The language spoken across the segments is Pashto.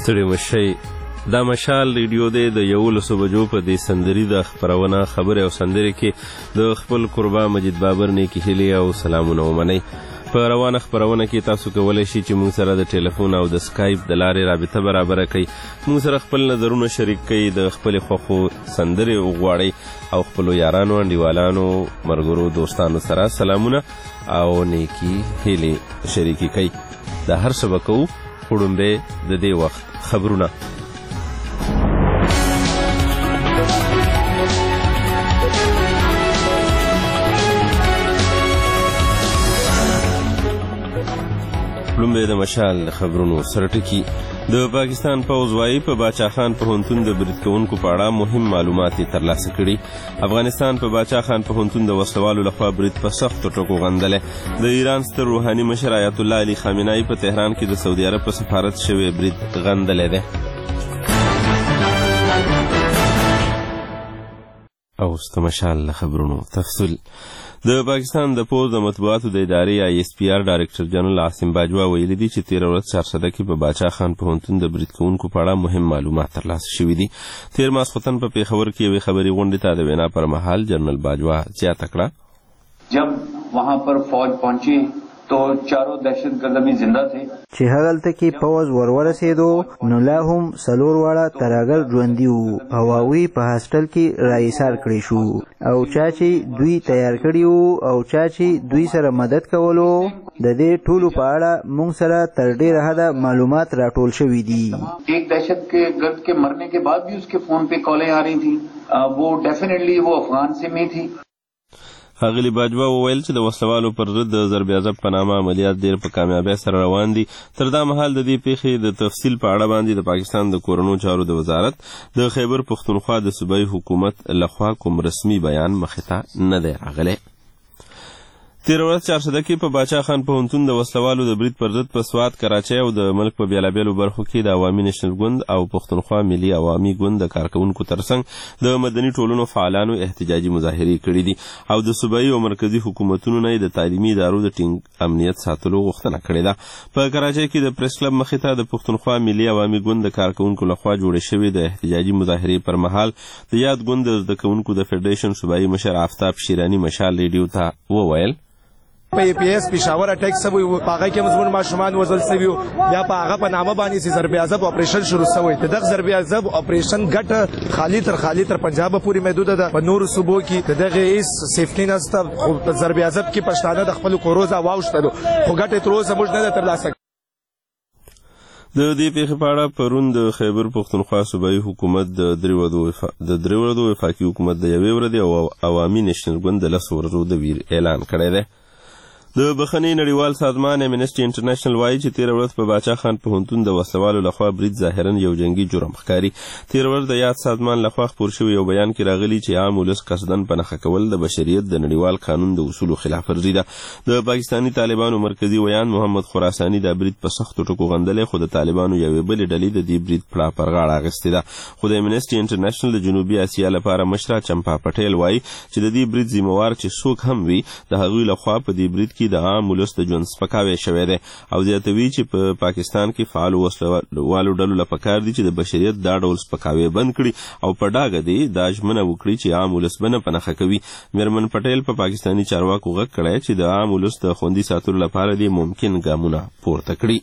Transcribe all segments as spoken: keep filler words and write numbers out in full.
ستړي مشئ. دا مشال ریډیو دی د یولسو بجو په دې سندري د خپرونه خبرې او سندرې کې د خپل قربا مجید بابر نیکې هیلې او سلامونه ومنئ. په روانه خپرونه کې تاسو کولی شئ چې موږ سره د ټلیفون او د سکایپ د لارې رابطه برابره کړئ. موږ سره خپل نظرونه شریک کړئ، د خپلې خوښو سندرې وغواړئ او خپلو یارانو، انډیوالانو، ملګرو، دوستانو سره سلامونه او نیکي هیلې شریکې کړئ. دا هر څه به کوو، خو ړومبی د دې وخت خبرونه. لومبی د مشال خبرونو سره ټکي. د پاکستان پوځ وایي په باچا خان پوهنتون د برید کوونکو په اړه مهم معلومات یې ترلاسه کړي. افغانستان په باچا خان پوهنتون د وسلوالو لخوا برید په سختو ټکو غندلی. د ایران ستر روحاني مشر آیت الله علي خامنه‌ای په تهران کې د سعودي عرب په سفارت شوی برید غندلی دی. اوس د مشال خبرونو تفصیل. د پاکستان د پوځ د مطبوعاتو د ادارې آی ایس پی آر ډایرکټر جنرال عاصم باجوا ویلي دي چې تېره ورځ چهارسده کې په باچا خان پوهنتون د برید کوونکو په اړه مهم معلومات ترلاسه شوي دي. تېر ماسخوتن په پېښور کې یوې خبري غونډې ته د وینا پر مهال جنرال باجوا زیاته کړه. जब वहाँ पर फौज पहुंची तो चारों दहशत गर्द भी जिंदा थे. چې هغلته کې پوځ ورورسېدو نو لا هم څلور واړه ترهګر ژوندي وو او هغوی په هاسټل کې راایسار کړي شو او چا چې دوی تیار کړي وو او چا چې دوی سره مدد کولو د دې ټولو په اړه موږ سره تر ډېره حده معلومات راټول شوي دي. एक दहशत के गर्द के मरने के बाद भी उसके फोन पे कॉलें आ रही थी. वो डेफिनेटली वो अफगान से में थी. ښاغلي باجوا وویل چې د وسلوالو پر ضد د ضرب عضب په نامه عملیات ډېر په کامیابۍ سره روان دي. تر دا مهال د دې پیښې د تفصیل په اړه باندې د پاکستان د کورنیو چارو د وزارت د خیبر پښتونخوا د صوبایي حکومت لخوا کوم رسمي بیان مخې ته نه دی راغلی. تېره ورځ چهارسده کې په باچا خان پوهنتون د وسلوالو د برید پر ضد په سوات، کراچۍ او د ملک په بېلابېلو برخو کې د عوامي نیشنل ګوند او پښتونخوا ملي عوامي ګوند د کارکوونکو ترڅنګ د مدني ټولنو فعالانو احتجاجي مظاهرې کړي دي او د صوبایي او مرکزي حکومتونو نه د تعلیمي ادارو د ټینګ امنیت ساتلو غوښتنه کړې ده. په کراچۍ کې د پریس کلب مخې ته د پښتونخوا ملي عوامي ګوند د کارکوونکو لخوا جوړې شوې د احتجاجي مظاهرې پر مهال د یاد ګوند د زده کوونکو د فیډریشن صوبایي مشر آفتاب شیراني مشال ریډیو ته وویل په ای پی ایس پېښور اټیک سوی و، په هغه کې زموږ ماشومان وژل سوي وو. بیا په هغه په نامه باندې چې ضرب عضب اپریشن شروع سوی. د دغه ضرب عضب اپریشن ګټه خالی تر خالی تر پنجاب پورې محدوده ده. په نورو صوبو کې د دغه هیڅ سیفټي نشته. خو په ضرب عضب کې پښتانه د خپل کوروزه واوښتلو، خو ګټه تر اوسه موږ نه ده ترلاسه. د دې پیښې په اړه پرون د خیبر پښتونخوا صوبایي حکومت د درې ورځو وفاقي حکومت د یوې ورځې او عوامي نیشنل ګوند د لسو ورځو د ویر اعلان کړی دی. د بخښنې نړیوال سازمان امنسټي انټرنیشنل وایي چې تېره ورځ په باچا خان پوهنتون د وسلوالو لخوا برید ظاهرا یو جنګي جرم ښکاري. تېره ورځ د یاد سازمان لخوا خپور شوي یو بیان کې راغلي چې عام ولس قصدن په نښه کول د بشریت د نړیوال قانون د اصولو خلاف ورزي ده. د پاکستاني طالبانو مرکزي ویان محمد خراساني دا برید په سختو ټکو غندلی، خو د طالبانو یوې بلې ډلې د دې برید پړه پر غاړه اخیستې ده. خو د امنسټي انټرنیشنل د جنوبي اسیا لپاره مشره چمپا پټیل وایي چې د دې برید ذمهوار چې څوک هم وي د هغوی لخوا په دې برید کې د عام ولس د ژوند سپکاوی شوی دی او زیاتوي چې په پا پاکستان کې فعالو وسلوالو ډلو له پکار دي چې د بشریت دا ډول سپکاوی بند کړي او په ډاګه دی دا ژمنه وکړي چې عام ولس به نه په نښه کوي. میرمن پټیل په پا پاکستاني چارواکو غږ کړی چې د عام ولس د خوندي ساتلو لپاره دې ممکن ګامونه پورته کړي.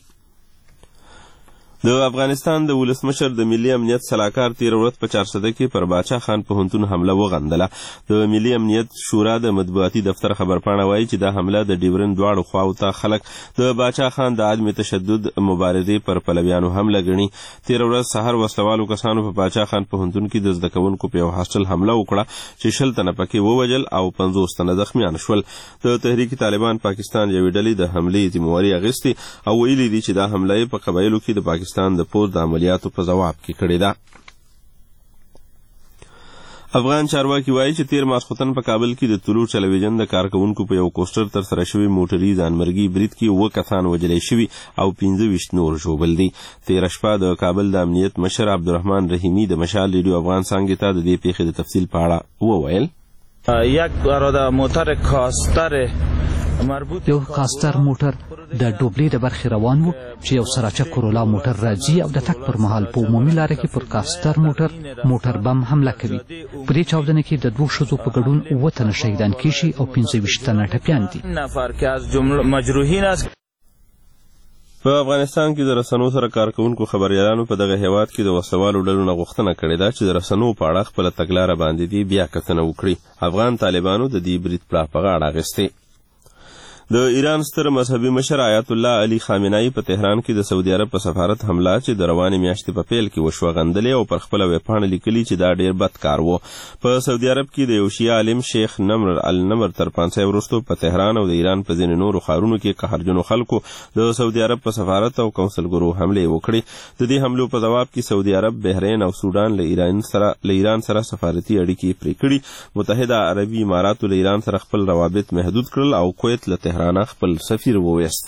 د افغانستان د ولسمشر د ملي امنیت سلاکار تېره ورځ په چهارسده کې پر باچا خان پوهنتون حمله وغندله. د ملي امنیت شورا د مطبوعاتي دفتر خبرپاڼه وایي چې دا حمله د ډیورن دواړو خواو ته خلک د باچا خان د عدم تشدد مبارزې پر پلویانو حمله ګڼي. تېره ورځ سهار وسلوالو کسانو په باچا خان پوهنتون کې د زده کوونکو په یو هاسټل حمله وکړه چې شل تنه پکې ووژل او پنځوس تنه زخمیان شول. د تحریک طالبان پاکستان یوې ډلې د حملې ذمهواري اخیستې او ویلي دي چې دا حمله یې په قبایلو کې د پاکستان د پوځ د عملیاتو په ځواب کې کړې ده. افغان چارواکي وایي چې تېر ماسخوتن په کابل کې د طلوع ټلویزیون د کارکوونکو په یو کوسټر ترسره شوي موټري ځانمرګي برید کې اووه کسان وژلی شوي او پنځه ویشت نور ژوبل دي. تېره شپه د کابل د امنیت مشر عبدالرحمن رحیمي د مشال ریډیو افغان څانګې ته د دې پیښې د تفصیل په اړه وویل. یک برادر موتر کاستر یو کاستر موټر د ډوبلې د برخې روان و چې یو سراچه کورولا موټر راځي او د تک پر مهال په عمومي لاره کې پر کاستر موټر موټر بم حمله کوي. په دې چاودنه کې د دوه ښځو په ګډون اووه تنه شهیدان کیږي او پنځه ویشت تنه ټپیان دي. په افغانستان کې د رسنیو سره کار کوونکو خبریالانو په دغه هیواد کې د وسوالو ډلو نه غوښتنه کړې ده چې د رسنیو په اړه خپله تګلاره باندې دې بیا کتنه وکړي. افغان طالبانو د دې برید پلا په غاړه اخیستې. د ایران ستر مذهبي مشر آیت الله علي خامنه‌ای په تهران کې د سعودي عرب په سفارت حمله چې د روانې میاشتې په پیل کې وشوه غندلې او پر خپله ویبپاڼه لیکلي چې دا ډیر بد کار و. په سعودي عرب کې د یو شیعه عالم شیخ نمر النمر تر پانسۍ وروسته په تهران او د ایران په ځینې نورو ښارونو کې قهرجنو خلکو د سعودي عرب په سفارت او کونسلګرو حملې وکړې. د دې حملو په ځواب کې سعودي عرب، بحرین او سودان له ایران سره له ایران سره سفارتي اړیکې پرې کړي. متحده عربي اماراتو له ایران سره خپل روابط محدود کړل او کویت له تهران خپل سفیر وویست.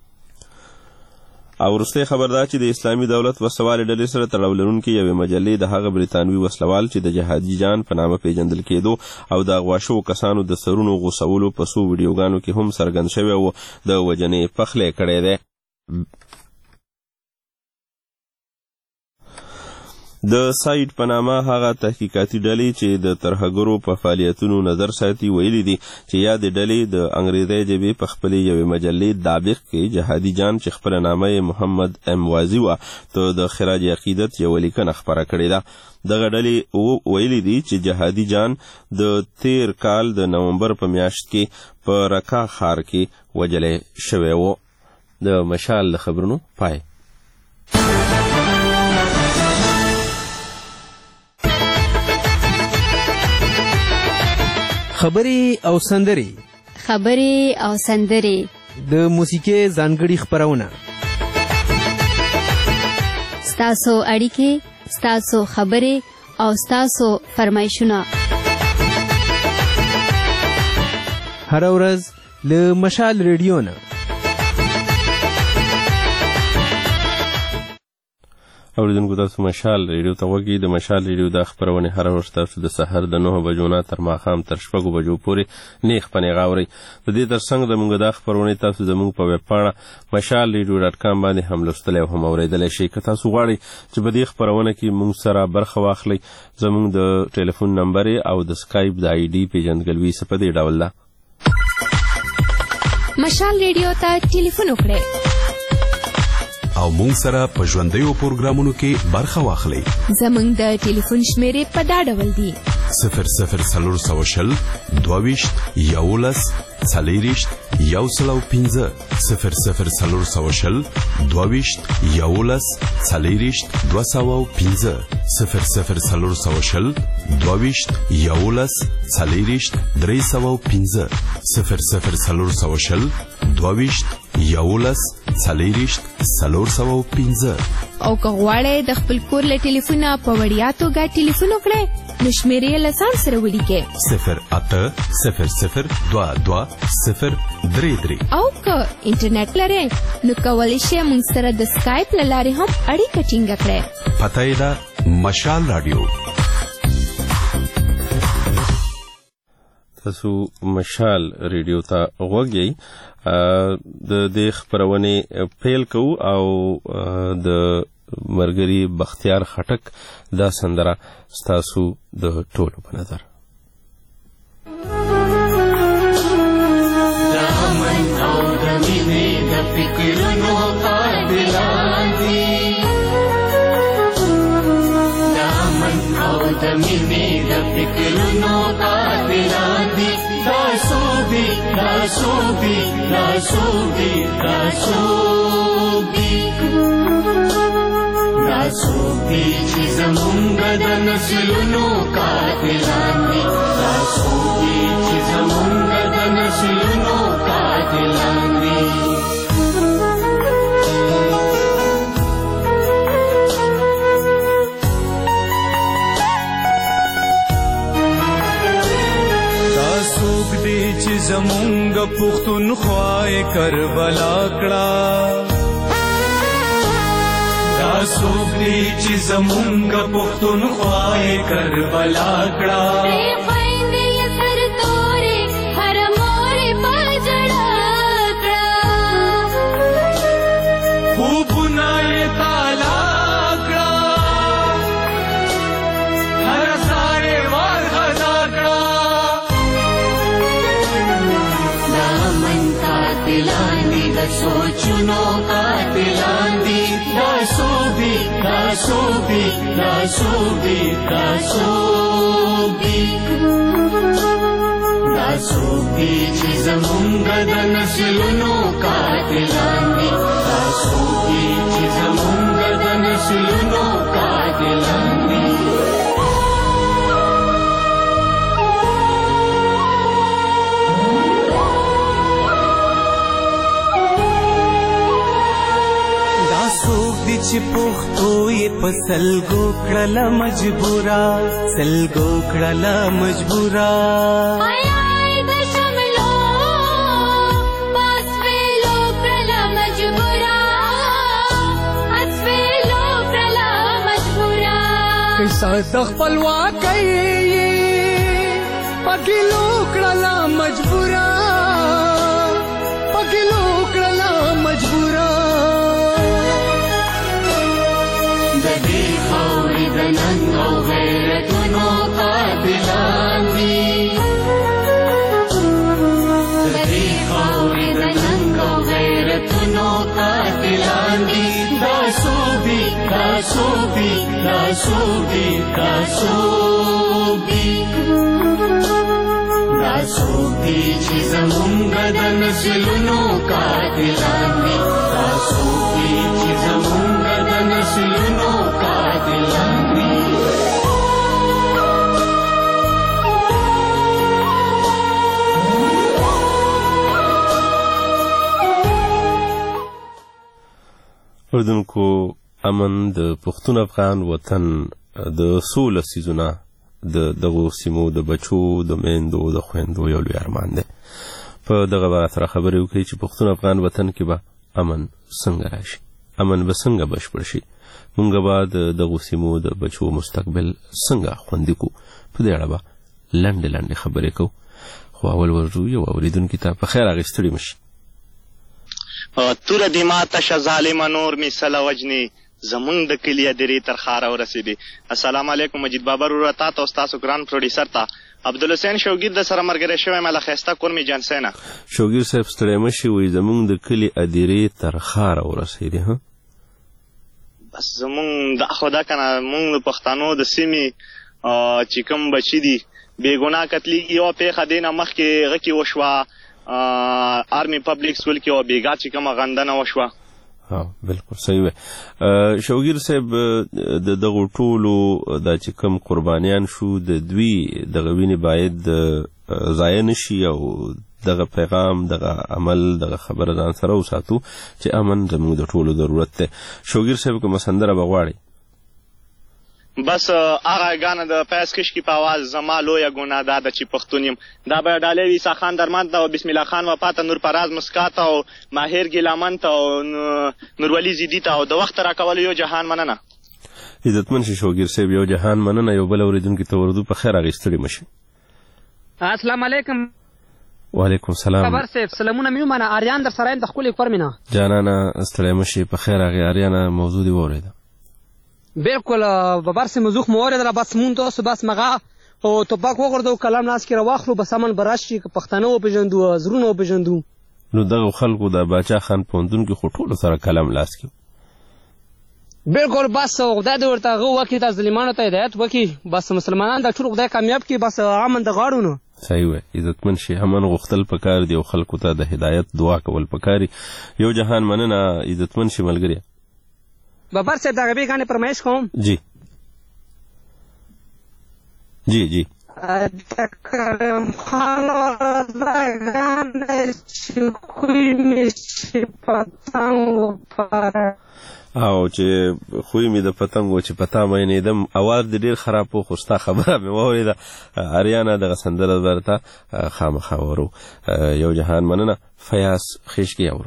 او وروستی خبر دا چې د اسلامي دولت وسوالې ډلې سره تړاو لرونکې یوې مجلې د هغه بریتانوي وسلوال چې د جهادي جان په نامه پیژندل کېدو او د اغوا شوو کسانو د سرونو غوڅولو په څو ویډیوګانو کې هم څرګند شوی و د وجنې پخلی کړی دی. د سایټ په نامه هغه تحقیقاتي ډلې چې د ترهګرو په فعالیتونو نظر ساتي ویلي دي چې یادې ډلې د انګریزي ژبې په خپلې یوې مجلې دابق کې جهادي جان چې خپله نامه یې محمد ام وازي وه ته د خراج عقیدت یوه لیکنه خپره کړې ده. دغه ډلې ویلي دي چې جهادي جان د تیر کال د نومبر په میاشت کې په رکا ښار کې وجلی شوی و. د مشال د خبرونو پای. خبرې او سندرې خبرې او سندرې د موسیقۍ ځانګړي خپرونه ستاسو اړیکې، ستاسو خبرې او ستاسو فرمایشونه هره ورځ له مشال ریډیو نه. اوریدونکو تاسو مشال ریډیو ته غوږ د مشال ریډیو دا خپرونې هره ورځ تاسو د سحر د نهو بجو نه تر ماښام تر شپږو بجو پورې نیغ په نیغ اورئ. د دې تر څنګ زموږ دا خپرونې تاسو زموږ په ویبپاڼه مشال ریډیو ډاټ کام باندې هم لوستلی او هم اورېدلی شئ. که تاسو غواړئ چې په دې خپرونه کې موږ سره برخه واخلئ، زموږ د ټلیفون نمبر او د سکایپ د آی ډي پیژندګلوي څه په دې ډول ده. مشال ریډیو ته ټلیفون وکړئ او مونږ سره په ژوندیو پروګرامونو کې برخه واخلئ. زموږ د ټلیفون شمیرې په دا ډول دي: صفر صفر څلور سوه شل دوه ویشت یولس څلېرویشت یو سل او پنځه صفر صفر څلور سوه شل دوه ویشت یولس څلېرویشت دوه سوه او پنځه صفر صفر څلور سوه شل دوه ویشت یولس څلېرویشت درې سوه او پنځه صفر صفر څلور سوه شل دوه ویشت یولس څلېرویشت څلور سوه او پنځه. او که غواړئ د خپل کور له ټلیفونه په وړیا توګه ټلیفون وکړئ نو شمیرې یې له ځان سره ولیکئ: صفر اته صفر صفر دوه دوه صفر درې درې. او که انټرنیټ لرئ نو کولی شئ موږ سره د سکایپ له لارې هم اړیکه ټینګه کړئ. پته یې ده مشال راډیو. تاسو مشال ریډیو ته غوږ یئ. د دې خپرونې پیل کوو او د مرګري بختیار خټک دا سندره ستاسو د ټولو په نظر. د امن او د مینې د فکرونو قاتلان دي، د امن او د مینې د فکرونو قاتلان دي. دا څوک دي دا څوک دي دا څوک دي دا څوک دي دا څوک دي چې زمونږ د نسلونو قاتلان دي. دا څوک دي چې زمونږ د نسلونو قاتلان دي. چې زمونږ پښتونخوا یې کربلا کړه، دا څوک دی چې زمونږ پښتونخوا یې کربلا کړه. خویندې یې سر تورې هر مورې په ژړا سوچونو قاتلان دي دا څوک دي دا څوک دي دا څوک دي دا څوک دي دا څوک دي چې زمونږ د نسلونو قاتلان دي دا څوک دي چې زمونږ د نسلونو قاتلان دي چې پښتو یې په سلګو کړله مجبوره سلګو کړله مجبوره قصه د خپلواکۍ پکې کړله مجبوره پکې کړله مجبوره د ننګ او غیرتونو قاتلان دي د دې خاورې د ننګ او غیرتونو قاتلان دي دا څوک دي دا څوک دي دا څوک دي دا څوک دي دا څوک دي چې زمونږ د نسلونو قاتلان دي دا څوک دي چې زمونږ د نسلونو قاتلان دي اردوونکو امن د پښتون افغان وطن د څو لسیزونه د دغو سیمو د بچو د میندو د خویندو یو لوی ارمان دی. په دغه باره سره خبرې وکړي چې پښتون افغان وطن کې به امن څنګه راشي، امن به څنګه بشپړ شي، موږ به د دغو سیمو د بچو مستقبل څنګه خوندي کړو. په دې اړه به لنډې لنډې خبرې کوو. خو اول ورځو یو اورېدونکي ته په خیر هغې ستړي مشي. توره دې ماته شه ظالمه نور مې سله وجنې زمونږ د کلي ادرې تر ښاره ورسېدې. السلام علیکم مجید بابا وروره تا ته او ستاسو ګران پروډیسر ته عبدالحسین شوګیر د سره ملګری شوی یم له ښایسته کور مې جانسینه. شوګیر صاحب ستړی مه شي، وایي زمونږ د کلي ادرې تر ښاره ورسېدې. ها بس زمونږ دا خو دا که نه مونږ د پښتنو د سیمې چې کوم بچي دي بېګناه قتلېږي. یوه پیښه دې نه مخکې هغه کې وشوه آرمي پبلیک سکول کې یوه بېګا چې کومه غندنه وشوه. ها بالکل صحیح وی. شوګیر صاحب د دغو ټولو دا چې کوم قربانیان شو د دوی دغه وینې باید ضایع نشي او دغه پیغام دغه عمل دغه خبره ځان سره وساتو چې امن زموږ د ټولو ضرورت دی. شوګیر صاحب کومه سندره به غواړئ؟ بس هغه ګانه د پیاز کشکي په اواز زما لویه ګناه دا ده چې پښتون یم. دا به ډالۍ وي عیسی خان درمند ته او بسم الله خان وفا ته، نور پراز مسکا ته او ماهر ګیلامن ته او نورولي زیدي ته او د وخت راکولو یو جهان مننه. عزتمن شي شوګیر صاحب، یو جهان مننه. یو بل اورېدونکي ته ورځو په خیر هغې ستړي مه شي. السلام علیکم. وعلیکم السلام. خبر صاحب سلامونه مې ومنه. آریان در سره یم د ښکلې کور مې نه. جانانه ستړی مه شي، په خیر هغې آریانه موضوع دې واورېده؟ بالکل ببر سے مزوخ موارد را بس مون تو بس مغا او توپاک وګردو کلام ناس کې راواخلو بس امن براشي که پښتنو وپېژندو زرونو وپېژندو. نو دغه خلکو د باچا خان پوهنتون کې خو ټولو سره کلام لاس کې بالکل بس خدای دې ورته هغه وکړي ته ظالمانو ته هدایت وکړي بس مسلمانان دا ټول خدای کامیاب کړي بس امن د غاړو نه. صحیح وی. عزتمن شي، امن غوښتل پکار دی او خلکو ته د هدایت دعا کول پکاري. یو جهان مننه عزتمن شي ملګري. بابر صاحب دا غبي غانې فرمایش کوم. جی جی جی کرم خان غانې چې کوی مې چې پتنګ وپاره او چې خوی مې د پتنګ و چې پتا مینېدم. اواز دې ډېر خراب و خو ستا خبره مې واورېده. اریانا دغه سندره درته خامخا اورو. یو جهان مننه. فیاض خیشکي اورو.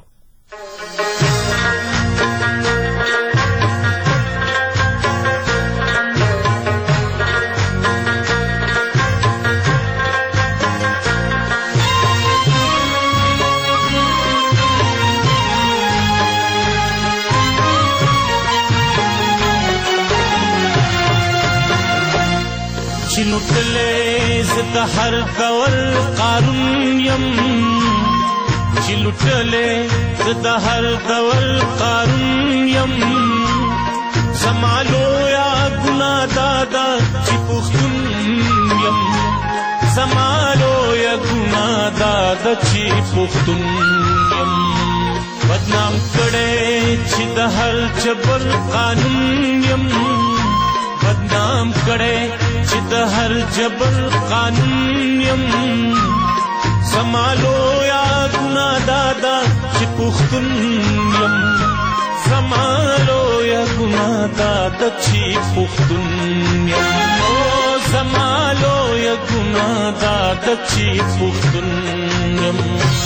لوټلې زه د هر ډول قارون یم چې لوټلې زه د هر ډول قارون یم زما لویه ګناه دا ده چې پښتون یم زما لویه ګناه دا ده چې پښتون یم بدنام کړی چې د هر جبر قانون یم بدنام کړی چې د هر جبر قانون یم زما لویه ګناه دا ده چې پښتون یم زما لویه ګناه دا ده چې پښتون یم زما لویه ګناه دا ده چې پښتون یم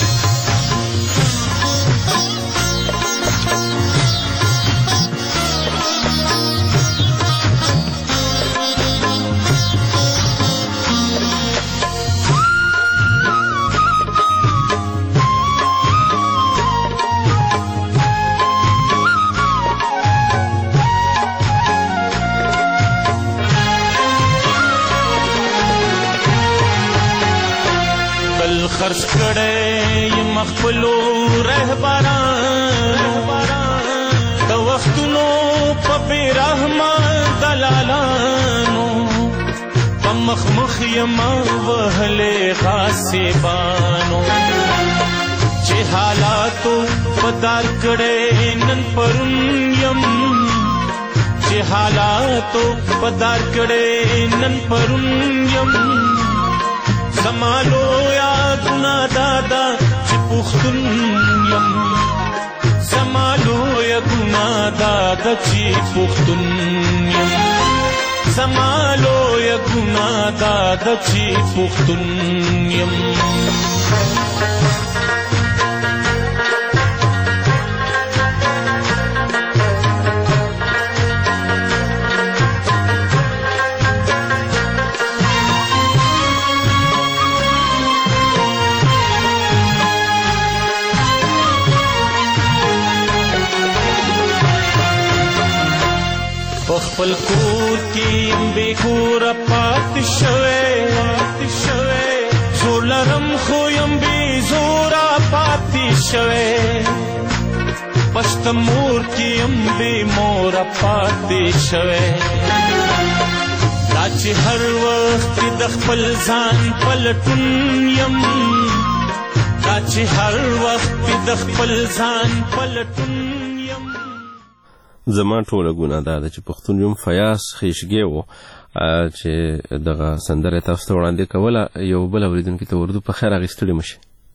خرڅ کړی یم خپلو رهبرانو د وختونو په بې رحمه دلالانو په مخ مخ یم وهلې غاصبانو چې حالاتو په دار کړی نن پرون یم چې حالاتو په دار کړی نن پرون یم زما لویه ګناه دا ده چې پښتون یم زما لویه ګناه دا ده چې پښتون یم زما لویه ګناه دا ده چې پښتون یم خپل کور کې بې کوره پاتې شوی زور لرم خو یم بې زوره پاتې شوی پشت مور کې یم بې موره پاتې شوی دا چې هر وخت د خپل ځان پلټون یم دا چې هر وخت د خپل ځان پلټون زما ټوله ګناه دا ده چې پښتون یم فیاض خیشګی و چې دغه سندره تاسو ته وړاندې کوله یو بل اورېدونکي ته اردو په خیر اخیستلی مشي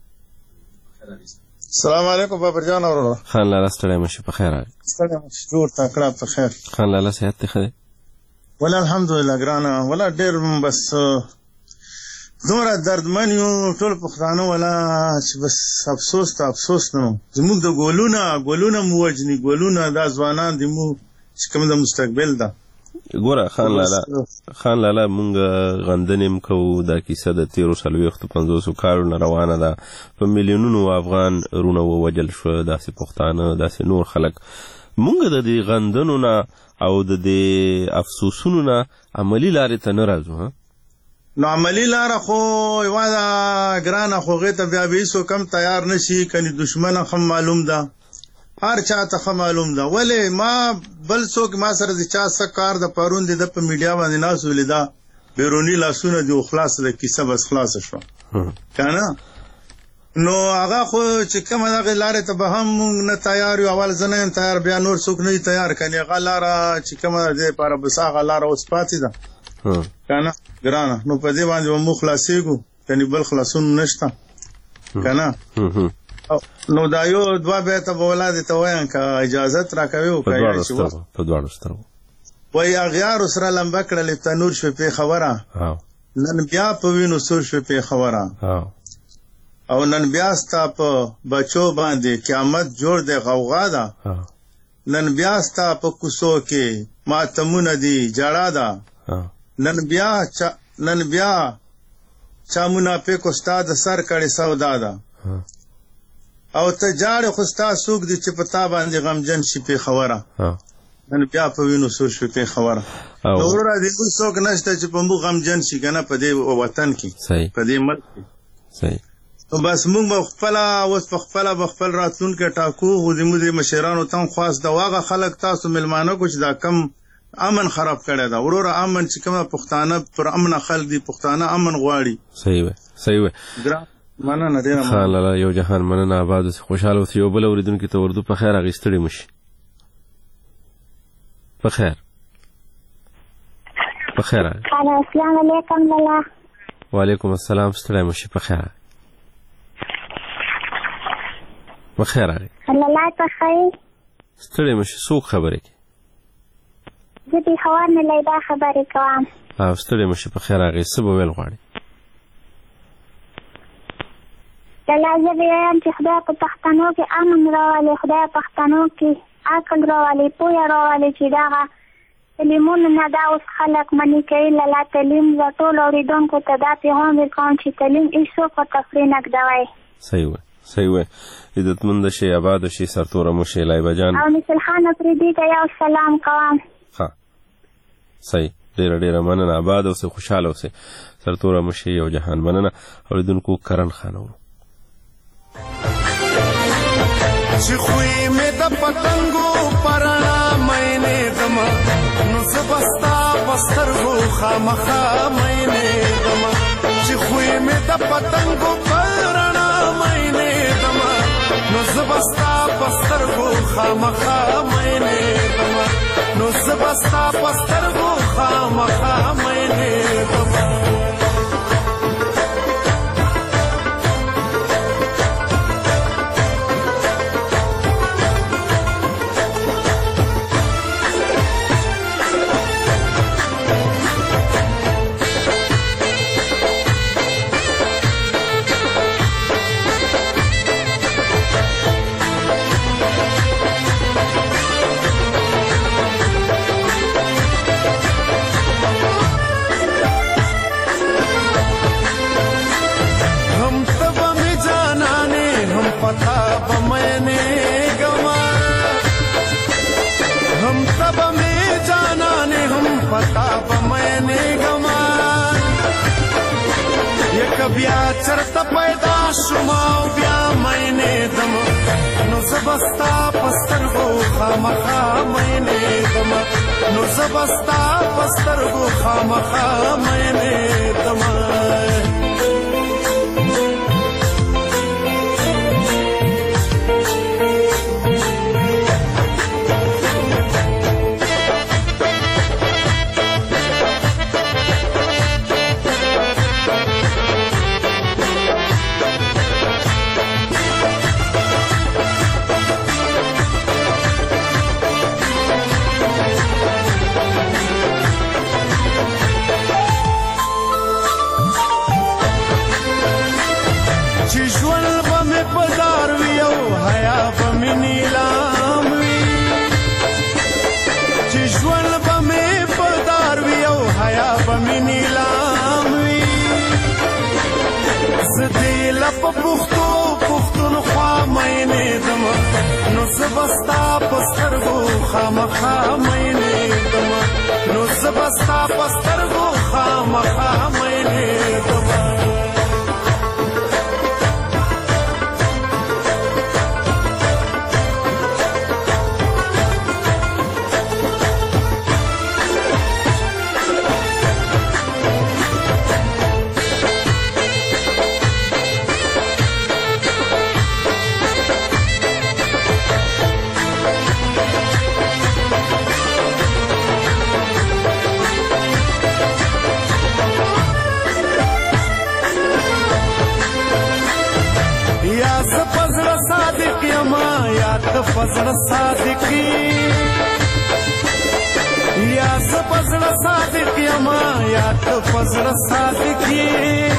السلام علیکم بابر جان وروره خان لالا ستړی مشي په خیر ستړی مشي جوړ تکړه په خیر خان لالا صحت دی ښه دی ولا الحمدلله ګرانه ولا ډېر بس دومره دردمن یو ټول پښتانه ولا چې بس افسوس ته افسوس نه زموږ د ګولونه ګولونه مو وجني ګولونه دا ځوانان دي مو چې کوم د مستقبل ده ګوره خان لالا خان لالا مونږ غندنې م کوو دا کیسه د تېرو څلوېښتو پنځوسو کالو نه روانه ده په میلیونونو افغان رونه ووجل شوه داسې پښتانه داسې نور خلک مونږ د دې غندنو نه او د دې افسوسونو نه عملي لارې ته نه راځو ها نو عملی لاره خو یوه ده ګرانه خو هغې ته بیا به هېڅوک کم تیار نه شي کنې دشمنه ښه معلوم ده هر چا ته ښه معلوم ده ولې ما بل څوک ما سره د چا څه کار د پرون د ده په میډیا باندې ناست ولیده بیروني لاسونه دي خلاصه د کیسه بس خلاصه شوه که نه نو هغه خو چې کومه دغې لارې ته به هم مونږ نه تیار یو اول زه نه یم تیار بیا نور څوک نه وي تیار کنې هغه لاره چې کومه د دې لپاره بس هغه لاره اوس پاتې ده که نه ګرانه نو په دې باندې به موږ خلاصېږو کنې بل خلاصون نشته که نه نو دا یو دوه بیته به ولادې ته وایم که اجازت را کوي په دواړو سترګو وایي اغیارو سره لمبه کړلې تنور شوې پېښوره نن بیا په وینو سور شوې پېښوره او نن بیا ستا په بچو باندې قیامت جوړ دی غوغا ده نن بیا ستا په کوڅو کې ماتمونه دي جړا ده نن بیا چا نن بیا چا منافق ستا د سر کړې سودا ده او ته جاړې خو ستا څوک دي چې په تا باندې غمجن شي پېښوره نن بیا په وینو سور شوې پېښوره نو وروره د اوس څوک نشته چې په موږ غمجن شي که نه په دې وطن کې په دې ملک کې بس موږ به خپله اوس په خپله به خپل راتلونکی ټاکو. خو زموږ د مشرانو ته هم خواست د واغه خلک تاسو مېلمانه کو چې دا کم امن خراب کړی ده. وروره امن چې کومه پښتانه پر امنه خلک دي، پښتانه امن غواړي. صحیح وی صحیح وی مننه ډېره خان لالا یو جهان مننه. آباد اوسئ، خوشحاله اوسئ. یو بل اورېدونکي ته اردو په خیر هغې ستړي مه شي. په خیر په خیر السلام علیکم لالا. وعلیکم السلام. ستړی مه شي. په خیر په خیر هغې لالا ته خیر. ستړی مه شي. څوک خبرې کوي؟ زه د هوا نه لیدا خبرې کوم. او ستړی مه شي. په خیر هغې څه به ویل غواړې؟ لالا زه به وایم چې خدای په پښتنو کې امن راولي، خدای پښتنو کې عقل راولي، پوهه راولي چې دغه تعلیمونه نه دا اوس خلک منې کوي. لالا تعلیم زه ټولو اورېدونکو ته دا پیغام ورکوم چې تعلیم هېڅوک په تفریح نه ږدوئ. صحیح وی صحیح وی. عزتمنده شي، آباده شي، سرتوره مو شي لایبه جان. او مثل خان افریدي ته یو سلام کوم. ښه صحیح. ډېره ډېره مننه. آباده اوسئ، خوشحاله اوسئ، سرتوره مو شي. یو جهان مننه. اورېدونکو کرن خان ورو چې خوی مې د پتنګو پرانا مینې دما نو زه به ستا په سترګو خامخا مینې دما چې خوی مې د پتنګو پرانا مینې دما نو زه به ستا په سترګو خامخا مینې دما نو زه به ستا په سترګو خامخا مینې دما. بیا چرته پیدا شوم او بیا مینې دم نو زه به ستا په سترګو خامخا مینې دم نو زه به ستا په سترګو خامخا مینې دم. په پښتو پښتونخوا مینې دم نو زه به ستا په سترګو خامخا مینې دم نو زه به ستا په سترګو خامخا مینې دم. فزړه صادقي یا زه فزړه صادق یم یا ته فزړه صادقي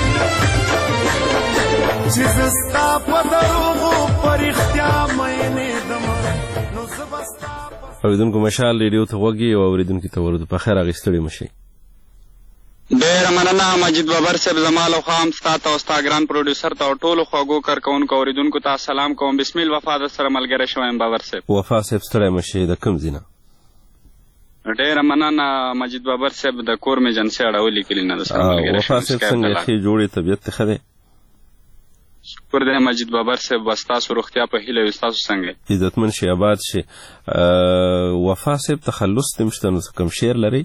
چې زه ستا په دروغو په رښتیا مینې دم نو زه به ستا. اورېدونکو مشال ریډیو ته غوږ یې او اورېدونکي ته ورودو په خیر هغې ستړي مه شئ. ډېره مننه مجید بابر صاحب. زما له خوا هم ستا ته او ستا ګران پروډیوسر ته او ټولو خوږو کارکوونکو اورېدونکو ته سلام کوم. بسم الوفا در سره ملګری شوی یم بابر صاحب. وفا صاحب ستړی مه شئ. د کوم ځای نه؟ ډېره مننه مجید بابر صاحب. د کور مې جنسي اړولې کلي نه در سره ملګری شوی. وفا صاحب څنګه ښې جوړې طبیعت دې ښه دی؟ شکر دی مجید بابر صاحب، ستاسو روغتیا په هیله وي، ستاسو څنګه؟ عزتمن شي، آباد شي. وفا صاحب تخلص دې مشته، نو کوم شعر لري؟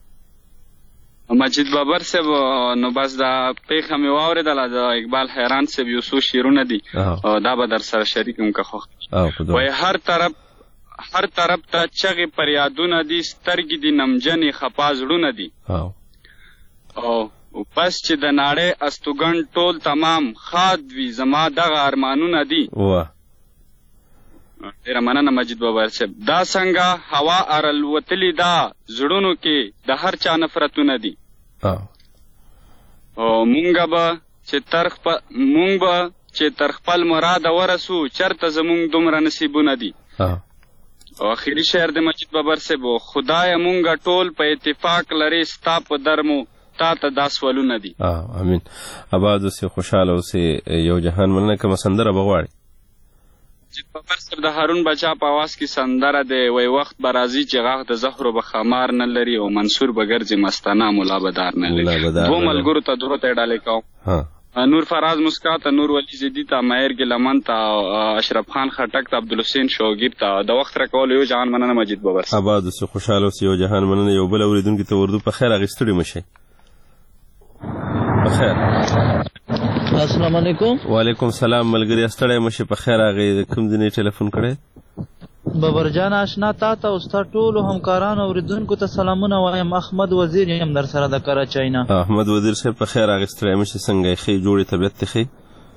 مجید بابر صاحب نو بس دا پیښه مې واورېدله، د اقبال حیران صاحب یو څو شعرونه دي، دا به در سره شریک هم که خوښ. وایي هر طرف هر طرف ته چغې فریادونه دي، سترګې دي نمجنې خفا زړونه دي، او بس چې د ناړۍ استوګن ټول تمام خاد وي زما دغه ارمانونه دي. ډېره مننه مجید بابر صاحب. دا څنګه هوا ارلوتلې ده زړونو کې د هر چا نفرتونه دي، او مونږ به چې تر مونږ به چې تر خپل مراده ورسو چرته زمونږ دومره نصیبونه دي. او اخري شعر د مجید بابر صاحب، خدای مونږ ټول په اتفاق لري ستا په درمو تا ته دا سوالونه دي. امین. آباد اوسې، خوشحاله اوسې. یو جهان مننه. کومه سندره به غواړې؟ مجید بابر صاحب د هارون بچا په اواز کې سندره دی، وایي وخت به راځي چې غاښ د زهرو به خمار نه لري، او منصور به ګرځي مستانه ملا بدار نه لري. دوو ملګرو ته درو ته یې ډالۍ کوم، نور فراز مسکا ته، نور ولی زیدي ته، ماهر ګلمن ته، اشرف خان خټک ته، عبدالحسین شوګیر ته. د وخت راکولو یو جهان مننه مجید بابر صاحب. آباد اوسې، خوشحاله اوسې. یو جهان مننه. یو بل اورېدونکي ته اردو په خیر اخیستړي مه شئ. بخیر. السلام علیکم. وعلیکم السلام. ملګری ستړی مشه، په خیر راغی. کوم ځای ټلیفون کړی؟ بابر جان آشنا تا ته او ستا ټولو همکارانو اوریدونکو ته سلامونه وایم. احمد وزیر یم در سره د کراچۍ نه. احمد وزیر صاحب په خیر راغی. ستړی مشه، څنګه یې؟ ښې جوړې طبیعت دې ښې؟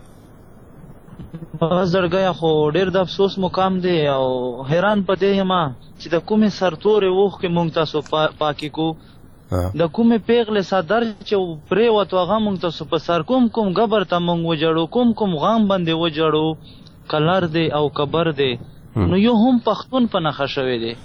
بس زړګیه خو ډېر د افسوس مقام دی، او حیران په دې یم چې د کومې سرتورې اوښکې مونږ تاسو پاکې کو، د کومې پیغلې صدر چې پرېوتو هغه مونږ تاسو په سر، کوم کوم قبر ته مونږ وجړو، کوم کوم غام باندې وجړو، کلر دی او کبر دی، نو یو هم پښتون په نښه شوی دی.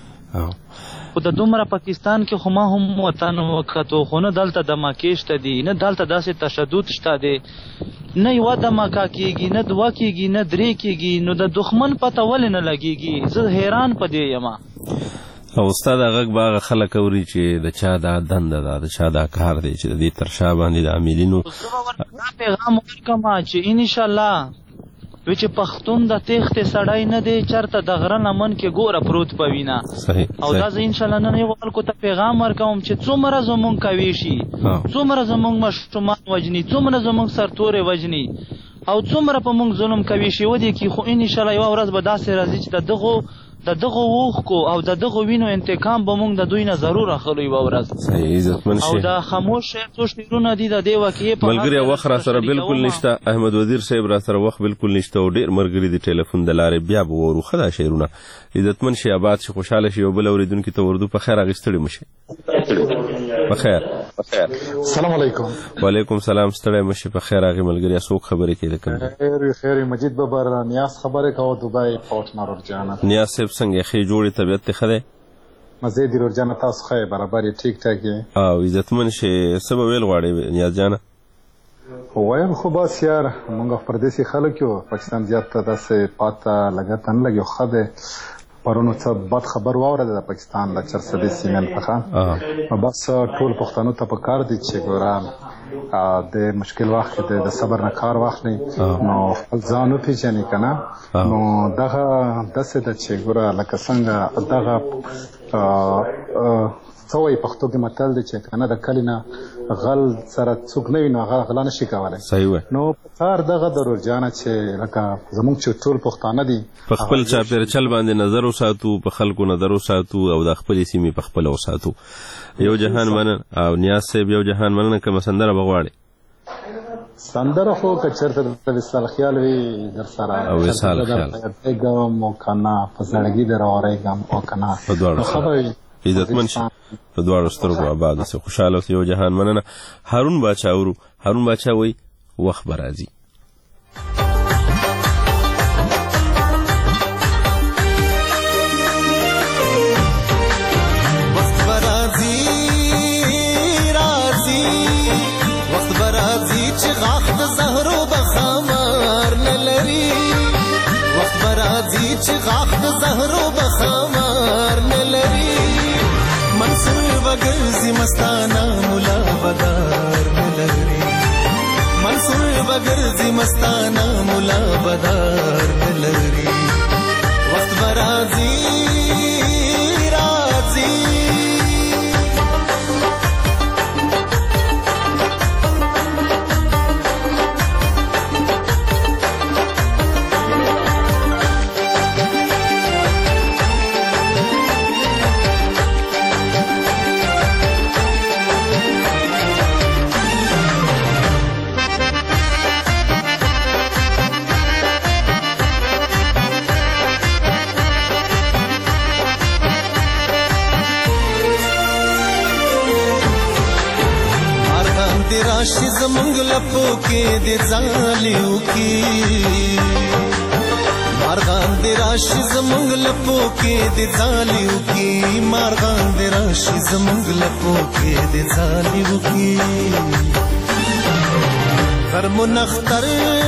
خو د دومره پاکستان کې خو ما هم وطن وکتو، خو نه دلته دماکې شته دي، نه دلته داسې تشدد شته دی، نه یوه دماکه کېږي، نه دوه کېږي، نه درې کېږي، نو د دښمن پته ولې نه لګېږي؟ زه حیران په دې یم. او ستا دا غږ به هغه خلک اوري چې د چا دا دنده ده، د چا دا کار دی چې د دې تر شا باندې د عاملینو دا پیغام ورکړم چې انشاءالله وی چې پښتون د تېښتې سړی نه دی، چېرته د غره لمن کې ګوره پروت په وینه. او دا زه انشاءالله نن یو خلکو ته پیغام ورکوم چې څومره زمونږ کوي شي، څومره زمونږ ماشومان وژني، څومره زمونږ سرتورې وژني، او څومره په مونږ ظلم کوي شي ودې کې، خو انشاءالله یوه ورځ به داسې راځي چې د دغو د دغو اوښکو او د دغو وینو انتقام به مونږ د دوی نه ضرور اخلو یوه ورځ. او د خاموش څو شعرونه دي د دې واقعې په ملګري وخت را سره بالکل نشته. احمد وزیر صاحب را سره وخت بالکل نشته، او ډېر ملګري د ټلیفون د لارې بیا به وورو ښه دا شعرونه. عزتمن شي، آباد شي، خوشحاله شي. یو بل اورېدونکي ته اردو په خیر اخیستړي مه شئ. په خیر. السلام علیکم. وعلیکم السلام. ستړی مه شئ. په خیر راغی ملګري. څوک خبرې کوي؟ خیر خیر مجید بابر نیاز خبرې کوو، دبی پورټ نارور جانا. نیاز صاحب څنګه ښې جوړې طبیعت دې ښه دی؟ مزې دي رور جانه، تاسو ښه برابر یې ټیک ټاک یې؟ او عزتمن شي. څه به ویل غواړې نیاز جانه؟ وایم خو بس یار مونږ پردیسي خلک یو، پاکستان زیات ته داسې پاته لګته نه لګي. ښه دی پرونو څه بد خبر واورېده د پاکستان د چرسدې سیمین څخه، بس ټول پښتنو ته پکار دي چې ګوره د مشکل وخت کې د صبر نه کار واخلي، نو خپل ځان وپېژني که نه. نو دغه داسې ده چې ګوره لکه څنګه دغه څه وایي پښتو کې متل دی چې که نه د کلي نه غل سره څوک نه وي نو هغه غلا نشي کولی. صحیح وایي. نو پکار دغه د رورجانه چې لکه زموږ چې ټول پښتانه دي په خپل چاپېرچل باندې نظر وساتو، په خلکو نظر وساتو، او د خپلې سیمې په خپله وساتو. یو جهان مننه. او نیاز صاحب یو جهان مننه. کومه سندره به غواړې؟ سندره خو که چېرته د وصال خیال وي در سره او وصال خیال ږم او که نه په زړګي در اورېږم او که نه په دواړو عزتمن شي. په دواړو سترګو آباد اوسې، خوشحاله اوسې. یو جهان مننه. هارون باچا اورو. هارون باچا وایي وخت به راځي. وخت به راځي راځي وخت به راځي چې غاښ د زهرو به خمار نه لري، وخت به راځي چې غاښ د زهرو به خمار نه لري، منصور وګرځي مستانه ملا بدار نه لري، منصور بګرځي مستانه مولا بدار لري وخت برازي رازي راشي زمونږ لپو کې د ځالیو کې مارغان د راشي زمونږ لپو کې د ځالیو کې مارغان د راشي زمونږ لپو کې د ځالیو کې غرمو نختر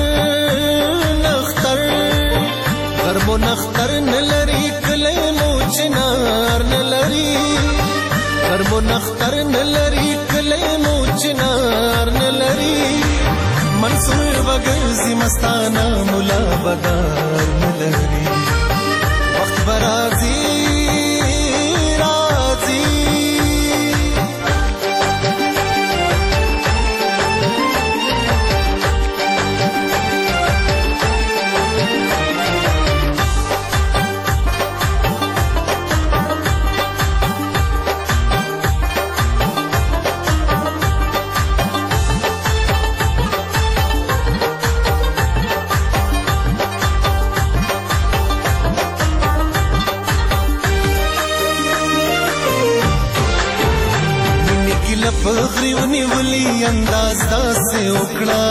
نختر غرمو نختر نلري کلی مو چنار نلري غرمو نختر نلري کلی مو چنار نلري منصور بګرځي مستانه مولا بدار نلري وخت برازي رازي پغری ونیولی انداز داسې وکړه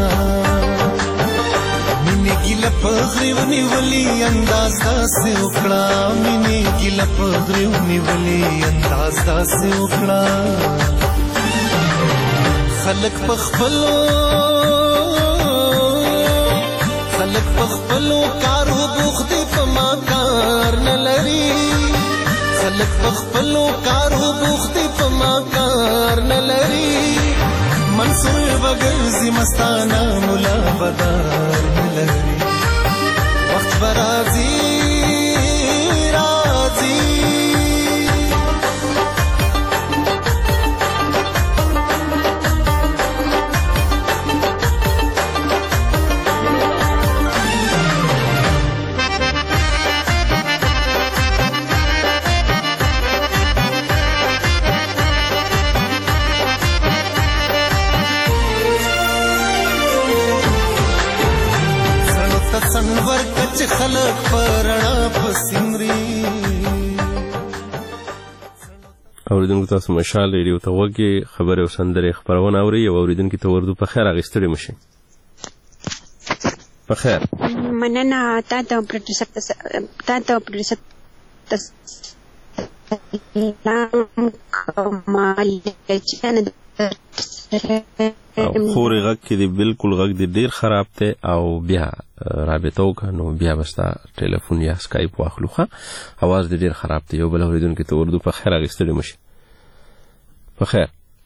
مینې ګیله پغری ونیولی انداز داسې وکړه مینې ګیله پغری ونیولی انداز داسې وکړه خلک په خپلو خلک په خپلو کارو بوخت دي په ما کار نه لري خلک په خپلو کارو بوخت دي په ما کار نه لري منصور بګرځي مستانه مولا بدار نه لري وخت برازي رازي سنور کچ خلق پرنا پسمري اوریدونکو تاسو مشال ریډیو ته وګورئ خبره او سندره خبرونه اوري او اوریدونکو ته ورده په خیر اغستړي مشي په خیر مننه تا ته پروډوسر تا ته پروډوسر کمال چنه خوري غږ کې دی بالکل غږ دی ډیر خراب دی او بیا رابطه وکړو بیا بستا ټلیفون یا سکایپ واخلوخه اواز دی ډیر خراب دی یو بل اوریدونکو ته ورده په خیر اغستړي مشي په خیر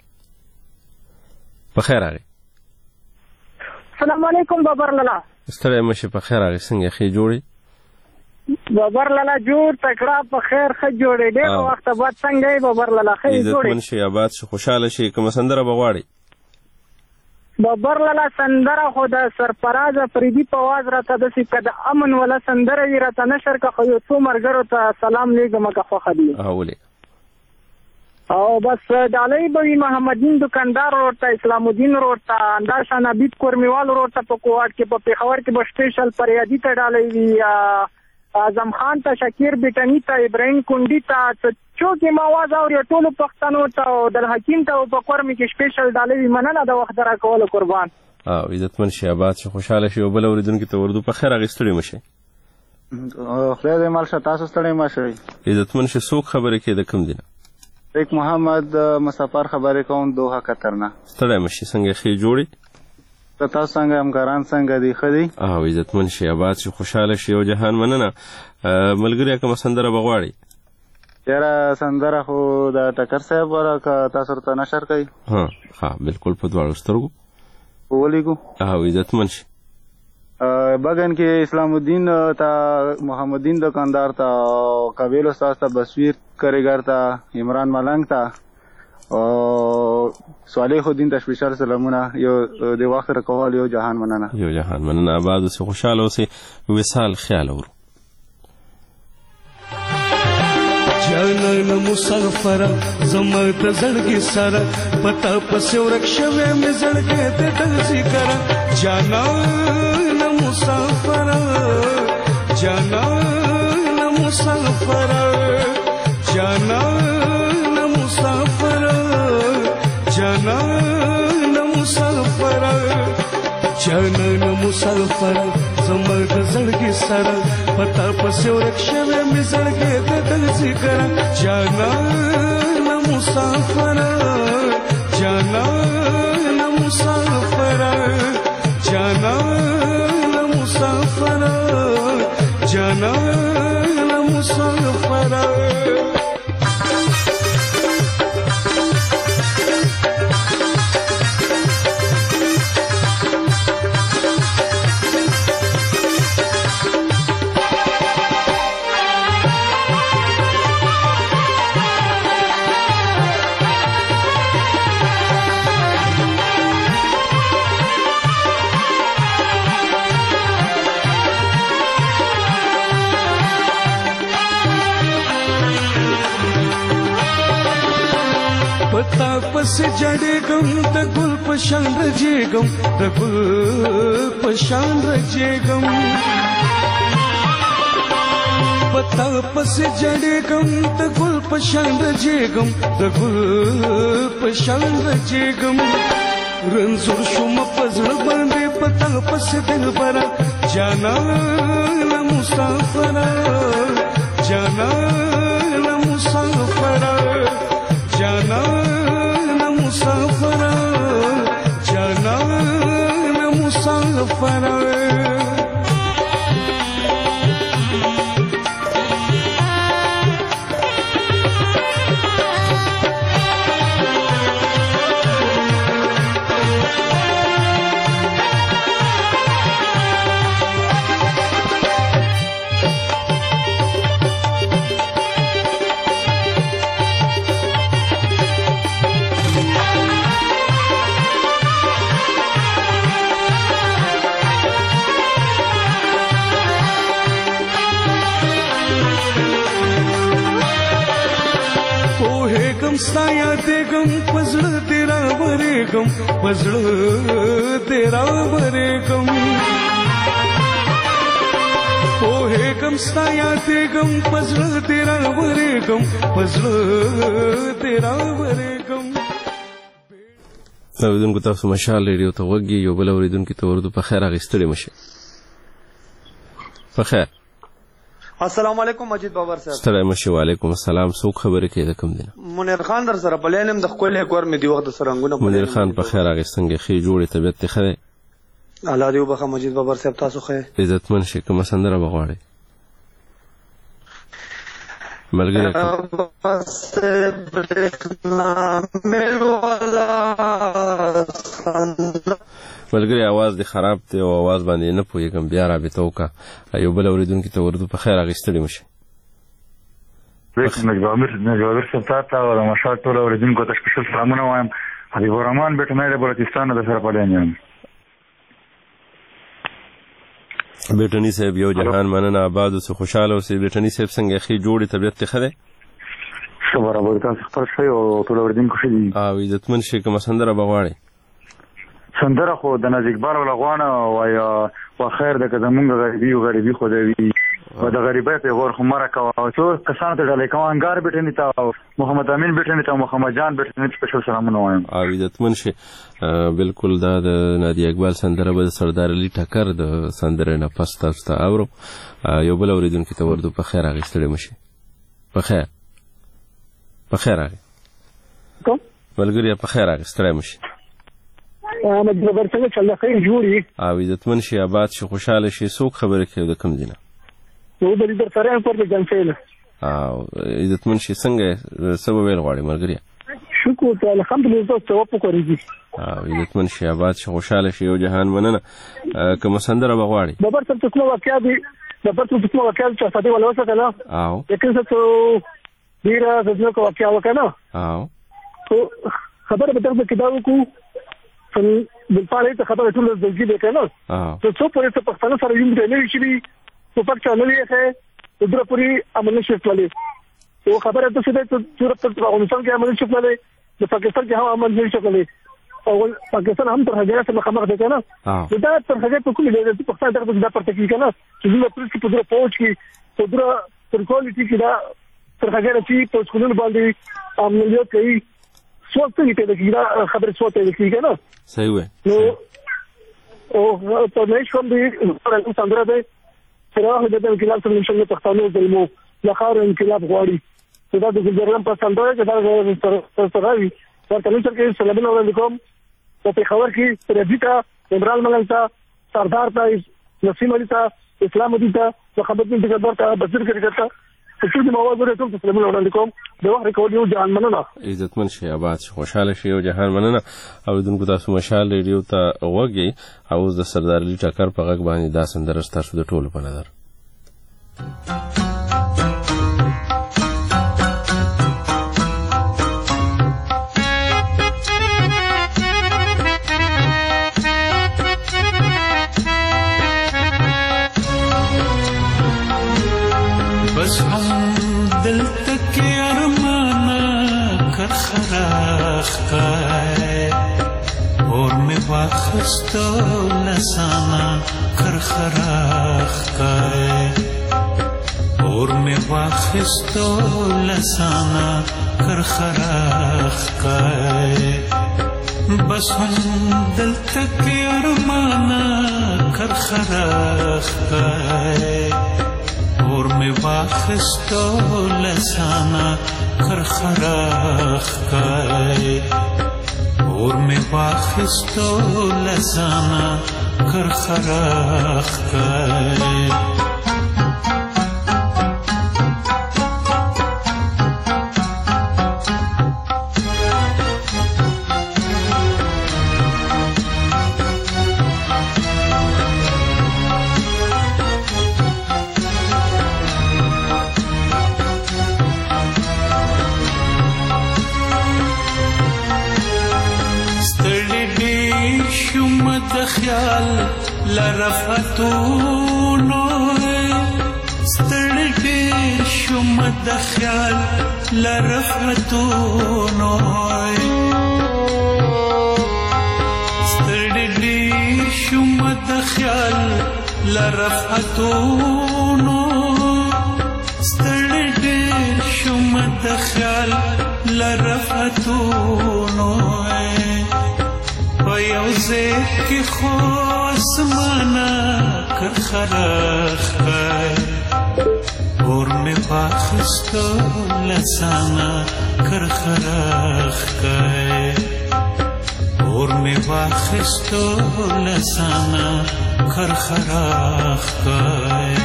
په خیر اغه السلام علیکم بابر لالا ستړی مشي په خیر اغه څنګه خې جوړي بابر لالا جوړ تکړه په خیر خ جوړې ډېر وخت بعد څنګه بابر لالا خې جوړې عزت منشي آباد شي خوشاله شي کوم سندره بغواړي بابر لالا سندره خو د سرفراز فریدي په आवाज راته د سې کده امن ولا سندره وی راته نشر کا خو یو څو مرګرو ته سلام لېږم کا خو خدي اولي او بس دالای بوي محمدین دکاندار ورته اسلام الدین ورته انداشا نبی کورمیوال ورته په کوټ کې په پیښور کې په سپیشل پریادي ته ډالې وی اعظم خان ته شکیر بیٹنی ته ابراهیم کونډی ته چوکې ما आवाज اوري ټول پښتنو ته او د حکیم ته په کورمی کې سپیشل ډالې وی مننه د وخت را کول قربان او عزتمن شي آباد شي خوشاله شي او بل اوریدونکو ته ورده په خیر اغستړي مشي خدای دې مال شتا تاسو ستړي ماشي عزتمن شي څوک خبره کې د کم دینه شیخ محمد مسافر خبرې کوم دوه کترنه ستړي مشي څنګه خې جوړي تاسو څنګه همکاران څنګه دي خدي او عزتمن شي آباد شي خوشاله شي او جهان مننه ملګری کوم سندره بغواړي یاره سندره خو د ټکر صاحب ورکه تاسو ته نشر کوي ها ها بالکل په دواړو سترګو ولیکو او عزتمن شي بغن کې اسلام الدین تا محمد الدین دکاندار تا قبیل استاد تا بصیر کریګر تا عمران ملنګ تا او صالح الدین تشویشر سلامونه یو د وخت رکول یو جهان مننه یو جهان مننه آباد اوسې خوشحاله اوسې وصال خیال اورو جانان مسافر زما ته زړګي سره پتا پسې ورک شوه مې زړګي ته ډزې کړه جانان مسافر جانان مسافر جانان مسافر جانان مسافر جانان مسافر زما ته زړګي سره پتا پسې ورک شوه مې زړګي ته ډزې کړه جانان مسافر جانان مسافر جانان مسافر جانان مسافر پتا پس جړېږم د ګل په شان رجېږم د ګل په شان رجېږم پتا پس جړېږم د ګل په شان رجېږم د ګل په شان رجېږم رنځور شوم په زړه باندې پتا پس دلبره جانان مسافر جانان مسافر جانان مسافر جانان مسافر ستا یادېږم په زړه دې راورېږم په زړه دې راورېږم پوهېږم ستا یادېږم په زړه دې راورېږم په زړه دې راورېږم اورېدونکو تاسو مشال ریډیو ته غوږ یې یو بل اورېدونکي ته ورته په خیر اخیستلې مشي په خیر السلام علیکم مجید بابر صاحب ستړی مشي وعلیکم السلام څوک خبرې کوي د کوم دی منیر خان در سره بلینم د ښکلې کور مې دی وخت د سرنګونه منیر خان په خیر هغې څنګه ښې جوړې طبیعت دې ښه دی الله دې وبخښه مجید بابر صاحب تاسو ښه عزتمن شئ کومه سندره به غواړئ ملګری ملګری اواز دې خراب دی او اواز باندې نه پوهېږم بیا رابطه وکړه یو بل اورېدونکي ته ورته په خیر اخیستلې مشي نجوابر صاحب تا ته او د مشال ټولو اورېدونکو ته سپیشل سلامونه وایم حبیب الرحمن بیټنۍ د بلوچستان د سره پلیان یم بیټني صاحب یو جهان مننه آباد اوسې خوشحاله اوسې بیټني صاحب څنګه ښې جوړې طبیعت دې ښه دی ښه برابر تاسو خپل ښه او ټول اورېدونکو ښه دي او عزتمن شئ کومه سندره به غواړئ سندره خو د ناز اقبال ولا غواړه وایه و خیر ده که زمونږ غریبي و غریبي خو ده وي و د غریبۍ پیغور خو مه راکوه او څو کسانو ته ډالۍ کوه انګار بیټني ته او محمد امین بیټني ته او محمد جان بیټني ته سپیشل سلامونه وایم او عزتمن شئ بلکل دا د نادي اقبال سندره به د سردار علي ټکر د سندرې نه پس تاسو ته اورو یو بل اورېدونکي ته ورته په خیر اخیستلی مشي په خیر په خیر اغې ملګري په خیر اخیستلی مشي او عزتمن شي آباد شي خوشحاله شي څوک خبرې کوي د کوم دی نه او عزتمن شي څنګه څه به ویل غواړې ملګري شکر ته الحمدلله ته وپو کوي او عزتمن شي آباد شي خوشاله شي او جهان مننه کوم سندره بغواړي د برتم څه واقعیا دي د برتم څه واقعیا چې ساتي ولا وسه نه او لیکن څه ډیره د څه واقعیا وکنه او خبره به درته کې دا وکړو چې د پاره ته خبره ټول د ځګي ده کنه ته څو پرې ته پښتنه سره یو دی نه شي په پک چانل یې ښه د پوری عمل نشي کولای او خبره ته څه ده چې صورت په افغانستان کې عمل نشي کولای د پاکستان کې هم عمل نشي کولای او پاکستان هم تر هغه سره مخامخ ده کنه دا تر هغه په کومه ډول د پاکستان طرف دا پرته کې کنه چې موږ پرې په دغه پوهچ کې په دغه تر کوالټي کې دا تر هغه چې په سکول باندې عملیات کوي سوالته کې د کیدا خبره سوالته کې کنه صحیح وي نو او په نش کوم دی په څنګه ده سره د انقلاب سره نشو پښتنو دلمو لخر انقلاب غواړي دا د ګرځم په څنګه کې دا سره سره وي ورته نشر کې سلام علیکم په خبر کې پرېدیتا عمران ملنګ تا سردار تا نسیم علي تا اسلام علي تا خبرت دې خبر تا بصیر کې کرتا ټول مواد ورته ته سلام علیکم دا وخت ریکارډ یو جهان مننه عزتمن شي آباد خوشاله شي او جهان مننه او دونکو تاسو مشال ریډیو ته وګي او د سردار علي ټکر په غږ باندې دا سندره تاسو د ټولو په نظر بس هم دل تک ارمانا کر خراخ کائے اور میں واخستو لسانا کر خراخ کائے اور میں واخستو لسانا کر خراخ کائے بس هم دل تک ارمانا کر خراخ کائے اور میں واخستو لسانا کر خراخ کائے اور میں واخستو لسانا کر خراخ کائے خیال لرفتونو ستړي دې شوم د خیال لرفتونو ستړي دې شوم د خیال لرفتونو ستړي دې شوم د خیال لرفتونو یوزه کی خوش مانا کر خراخ کائے اور میں باخستو لسانا کر خراخ کائے اور میں باخستو لسانا کر خراخ کائے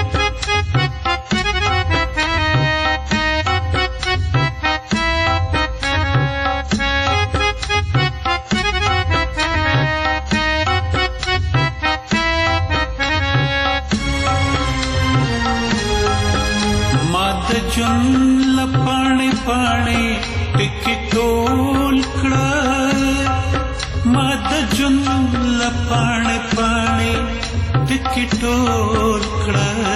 جن لپانے پانے ٹکی ٹول کڑا ماد جن لپانے پانے ٹکی ٹول کڑا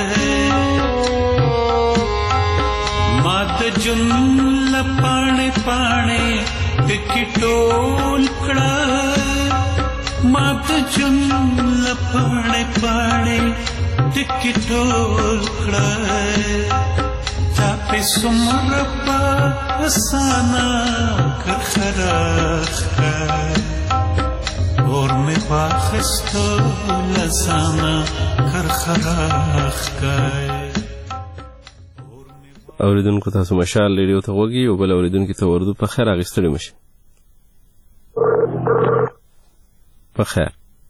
ماد جن لپانے پانے ٹکی ټول کړه ماته جون لپاړې پاړې ټکی ټول کړه تا په سمره په اسانا کر خراخ اور میں باخستو لسانا کر خراخ اوریدونکو تاسو مشال ریډیو ته وګورئ او بل اوریدونکو ته ورده په خیر اغستړي مشي په خیر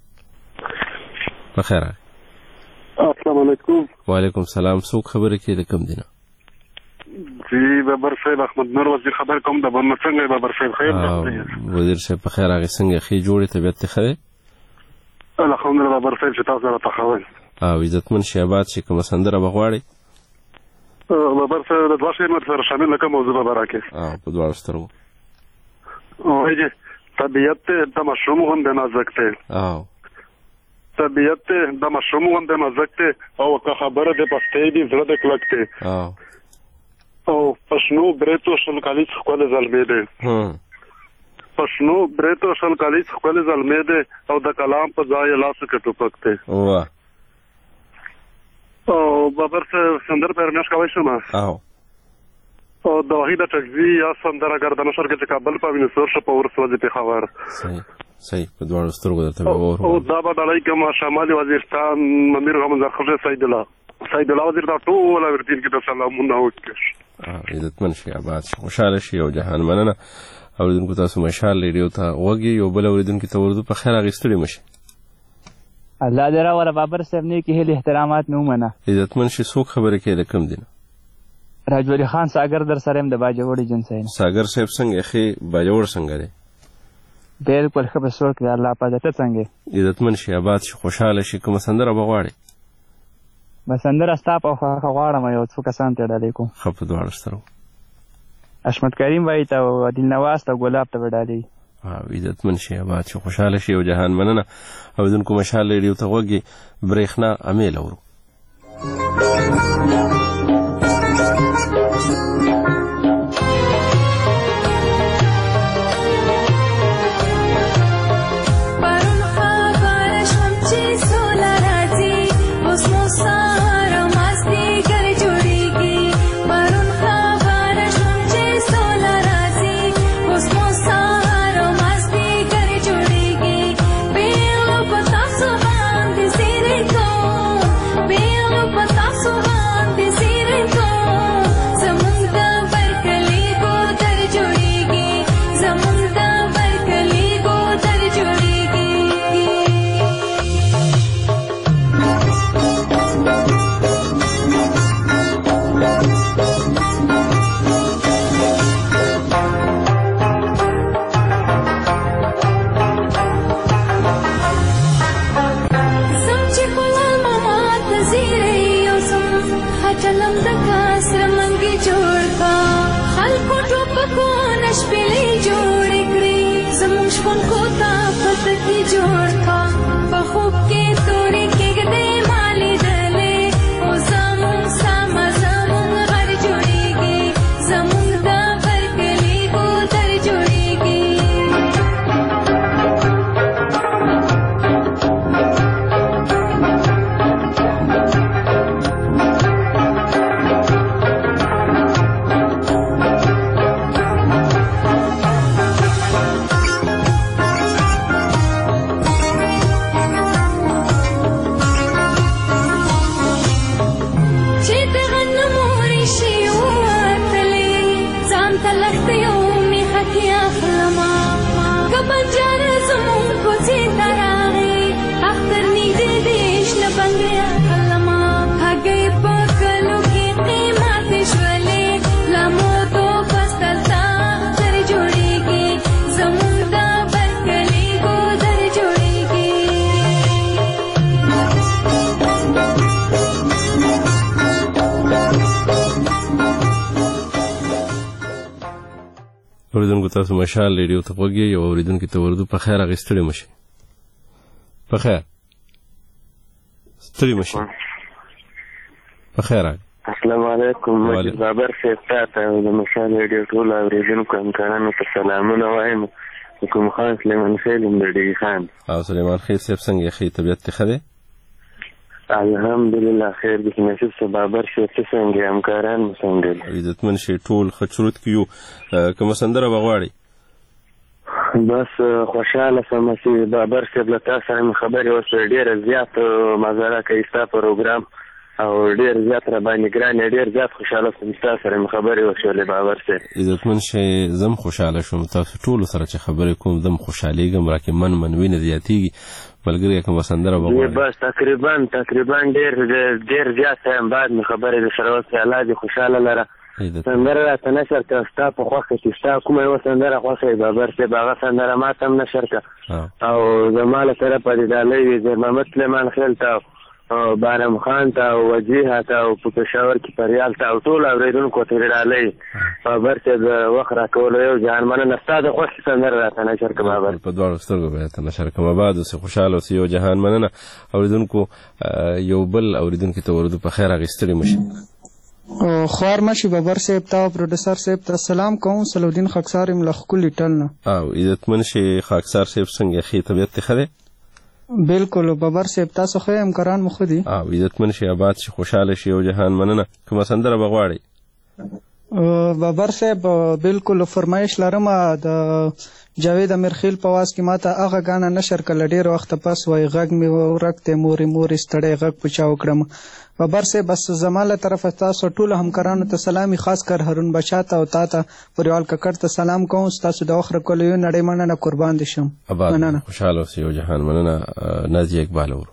په خیر السلام علیکم وعلیکم السلام څوک خبره کې د کوم دینه سي بابر صاحب احمد نور وزیر خبر کوم د بم څنګه بابر صاحب خیر دی وزیر صاحب په خیر هغه څنګه خې جوړې طبيعت ته خره الحمدلله بابر صاحب چې تاسو را تخول او عزتمن شي آباد شي کوم سندره بغواړي بابر صاحب د دوه شعر سره شامل کوم موضوع به راکې اه په دوه سترګو اوه طبيعت د مشروم هم د نازک ته او طبيعت د مشروم هم د نازک ته او که خبره د پستې دي زړه د کلک ته او او پښنو برېتو شل کالیز خپل زلمې ده هم پښنو برېتو شل کالیز خپل زلمې ده او د کلام په ځای لاس کې ټوپک ته واه او بابر صاحب سندر پرمش کوي شمه او او د وحید تکزی یا سندره ګردنه شر کې کابل په وینسور شپ اور سوځي په خبر صحیح صحیح په دوه سترګو درته اور او دا به دلای کوم شمالي وزیرستان امیر غمزه خو سید الله سید الله وزیر دا ټول ورتین کې د سلامونه وکړ اه عزتمن شي آباد شي خوشاله شي او جهان مننه اوریدونکو تاسو مشال ریډیو ته وګي یو بل اوریدونکو ته ورته په خیر اغستړي مشه الله دې را ور بابر صاحب نه کې هلي احترامات نو منه عزتمن شي څوک خبره کې لکم دینه راجوری خان ساګر در سره هم د باجوړي جنسین ساګر صاحب څنګه خې باجوړ څنګه دی بالکل خبر سوک دی الله پاک ته څنګه عزتمن شي آباد شي خوشاله شي کوم سندره بغواړي مسندر استاپ او غواړم یو څو کسان ته ډالې کوم خپ دوه سترو اشمت کریم وای ته او دل نواز ته ګلاب ته ډالې ها عزتمن شي آباد شي خوشاله شي او جهان مننه او دونکو مشال ریډیو ته وګي برېخنا امیل اورو اوریدونکو تاسو مشال ریډیو ته وګورئ یو اوریدونکو ته ورته په خیر اغستړي مشه په خیر ستړي مشه په خیر السلام علیکم مجید بابر صاحب ته د مشال ریډیو ټول اوریدونکو همکارانو ته سلامونه وایم کوم خان سلیمان خیل مدړي خان او سلیمان خیل صاحب څنګه خې طبيعت ته خده الحمدلله خیر دې نصیب سه بابر صاحب څنګه همکاران څنګه عزتمن شي ټول خچروت کیو کوم سندره بغواړي بس خوشاله سم سي بابر صاحب له تاسو سره خبرې اوسه ډیره زیات مزه کوي تاسو پروګرام او ډیر زیات را باندې ګران ډیر زیات خوشاله سم تاسو سره خبرې اوسه له بابر صاحب عزتمن شي زم خوشاله شوم تاسو ټول سره چې خبرې کوم زم خوشاليږم راکې من من وینې زیاتیږي ملګری کوم سندره بغواړي بس تقریبا تقریبا ډیر ډیر زیات هم بعد خبرې سره اوسه الله دې خوشاله لره سندره راته نشر کړه ستا په خوښه چې ستا کومه یوه سندره خوښه وي بابر صاحب هغه سندره ما ته هم نشر کړه او زما له طرفه د ډالۍ وي زیر محمد سلیمان خیل ته او بارم خان ته او وجیحه ته او په پېښور کې پریال ته او ټولو اورېدونکو ته یې ډالۍ بابر صاحب وخت راکولو یو جهان مننه ستا د خوښې سندره راته نشر کړه بابر په دواړو سترګو به راته نشر کړم آباد اوسې خوشحاله اوسې یو جهان مننه اورېدونکو یو بل اورېدونکي ته ورودو په خیر هغې ستړي مه شي خوار مشي بابر صاحب ته او پروډوسر صاحب ته سلام کوم صلاحالدین خاکسار یم له ښکلي ټل نه او عزتمن شي خاکسار صاحب څنګه ښې طبیعت دې ښه دی بالکل بابر صاحب تاسو ښه همکاران مو ښه دي او عزتمن شي آباد شي خوشحاله شي یو جهان مننه کومه سندره به غواړئ بابر صاحب بالکل فرمایش لرم د جاوید امیرخیل په واس کې ماته هغه ګانا نشر کړه ډېر وخت پس وای غږ مې ورک دی مورې مورې ستړی غږ په چا وکړم بابر صاحب بس زما له طرفه تاسو ټولو همکارانو ته سلامي خاص کر هارون بچا ته او تا ته پریوال ککړ ته سلام کوم ستاسو د وخت راکولو یو نړۍ مننه قربان دي شم مننه خوشحاله اوسئ یو جهان مننه نازیه اقبال ورو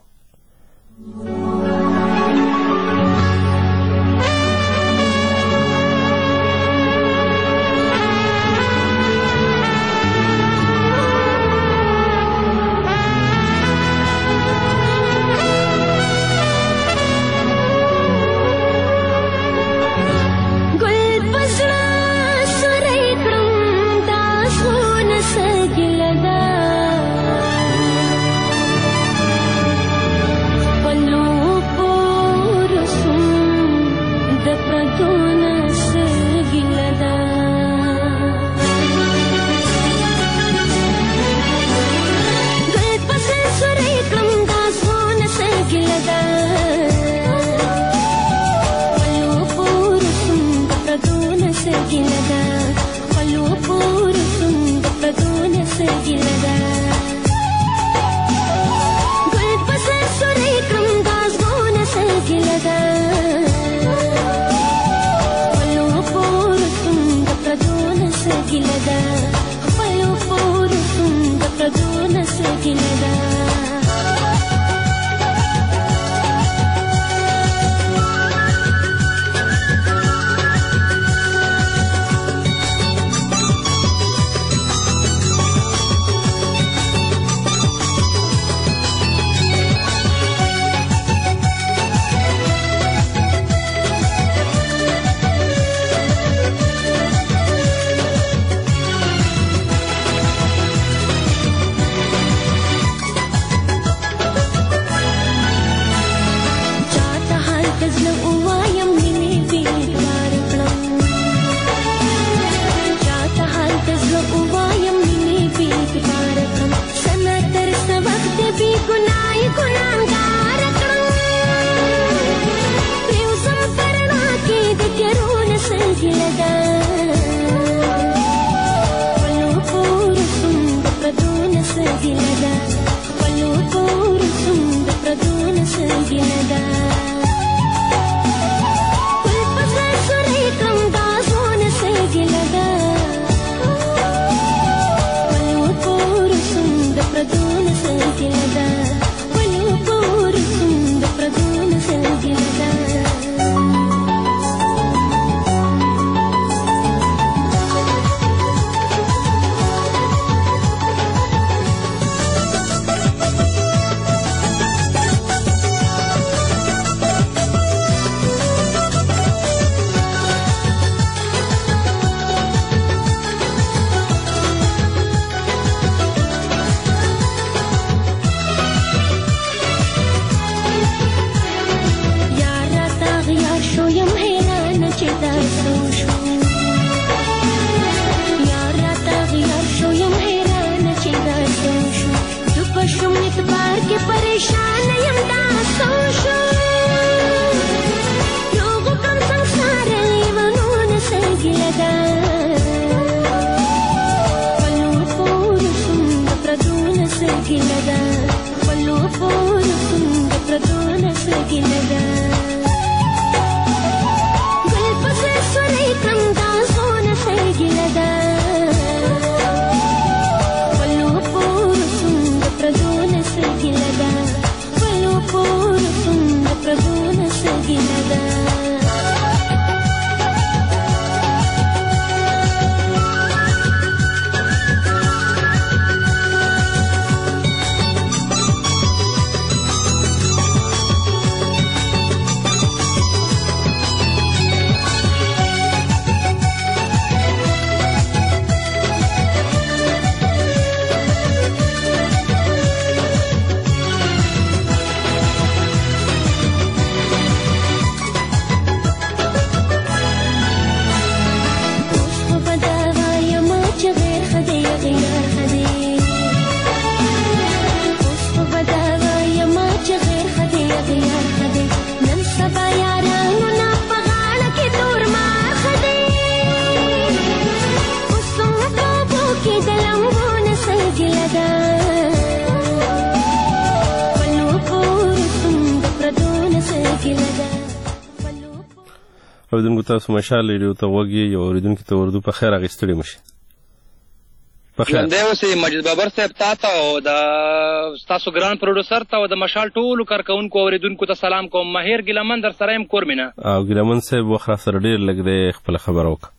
اوریدونکو تاسو مشال ریډیو ته غوږ یې یو اوریدونکي ته اردو په خیر اخیستړي مشي ژوندی اوسئ مجید بابر صاحب تا ته او د ستاسو ګران پروډوسر ته او د مشال ټولو کارکوونکو اوریدونکو ته سلام کوم. مهیر ګیلمن در سره یم کور مینه. او ګیلمن صاحب وخت را سره ډېر لږ دی خپله خبره وکړه.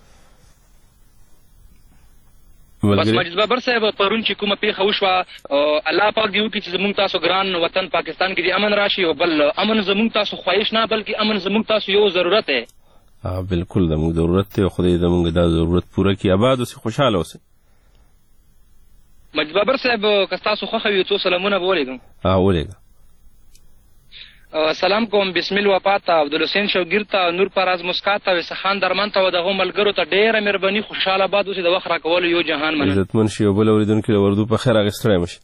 بس مجید بابر صاحب پرون چې کومه پیښه وشوه الله پاک دې وکړي چې زموږ تاسو ګران وطن پاکستان کې دې امن راشي او بل امن زموږ تاسو خواهش نه بلکې امن زموږ تاسو یو ضرورت دی. بالکل زموږ ضرورت دی او خدای زموږ دا ضرورت پوره کړي. آباد اوسئ خوشحاله اوسئ. مجید بابر صاحب که ستاسو خوښه وي څو سلامونه به ولېږم. ولېږه. سلام کوم بسم الوفا ته عبدالحسین شوګیر ته نور پراز مسکا ته وسخان درمن ته او دغو ملګرو ته ډېره مهرباني خوشحاله آباد اوسئ د وخت راکولو یو جهان مننه. عزتمن شي او بل اورېدونکي د اردو په خیر اخیستړی مشي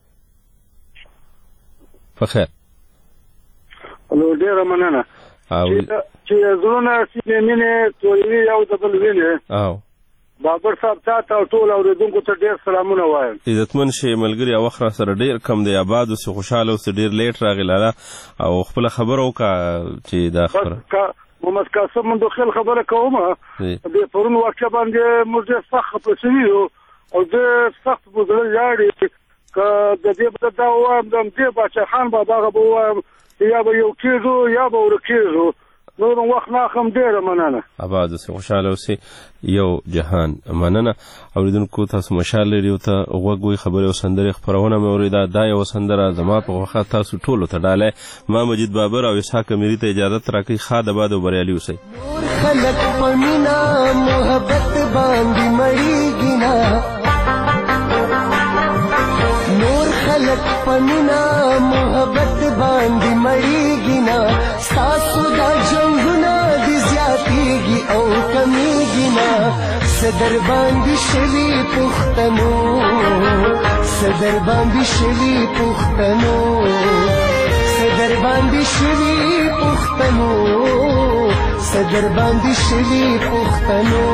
په خیر. هلو ډېره مننه چې زړونه سینې مینې تویوي یو د بل وینې. او بابر صاحب تا ته او ټول اورېدونکو ته ډېر سلامونه وایم. عزتمن شي ملګري او وخت را سره ډېر کم دی. آباد اوسئ خوشحاله اوسئ. ډېر لیټ راغی لاله او خپله خبره وکړه چې دا خبره محمد قاسم مندوخیل خبره کومه د پرون واقعه باندې موږ ډېر سخت خفه شوي یو او ډېر سخت په زړه ژاړي که د دې به دا ووایم د همدې باچا خان بابا هغه به ووایم یا به یو کېږو یا به ورکېږو. نور وخت ناخم ډېره مننه. آباد اوسئ خوشحاله اوسئ. یو جهان مننه. اورېدونکو تاسو مشال ریډیو ته غوږ وئ. خبرې او سندرې خپرونه مې اورېده. دا یوه سندره زما په خوښه تاسو ټولو ته ډالۍ. ما مجید بابر او اسحاق امیري ته اجازت راکوئ. ښاد آباد او بریالي اوسئ. خلق په مینه محبت باندې مړېږي نه نور خلق په مینه محبت باندې مړېږي نه ستاسو دا جنګونه دې زیاتېږي او کمیږي نه څه در باندې شوي پښتنو څه در باندې شوي پښتنو څه در باندې شوي پښتنو څه در باندې شوي پښتنو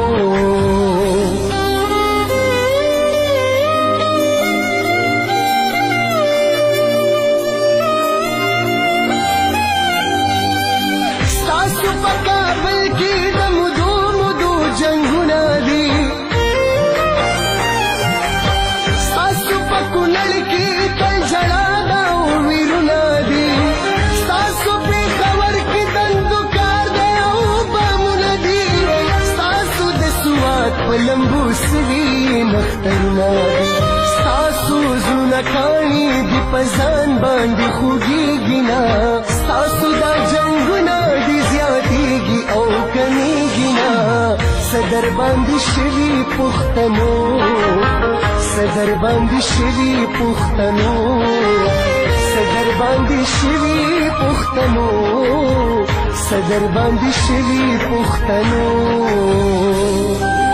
لمبو سوي نخترنا ستاسو زړونه کاڼي دي په ځان باندې خوږېږي نه ستاسو دا جنګونه دي زیاتېږي او کمیږي نه څه در باندې شوي پښتنو څه در باندې شوي پښتنو څه در باندې شوي پښتنو څه در باندې شوي پښتنو